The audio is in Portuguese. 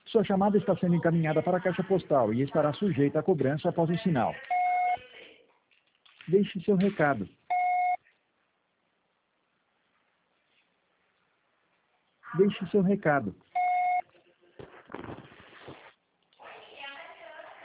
Sua chamada está sendo encaminhada para a caixa postal e estará sujeita a cobrança após o sinal. Deixe seu recado. Deixe seu recado.